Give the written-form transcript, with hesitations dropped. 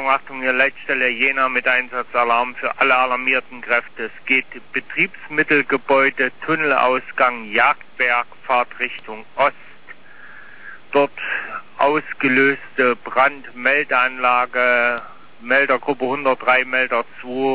Achtung, hier Leitstelle Jena mit Einsatzalarm für alle alarmierten Kräfte. Es geht Betriebsmittelgebäude, Tunnelausgang, Jagdberg, Fahrtrichtung Ost. Dort ausgelöste Brandmeldeanlage, Meldergruppe 103, Melder 2,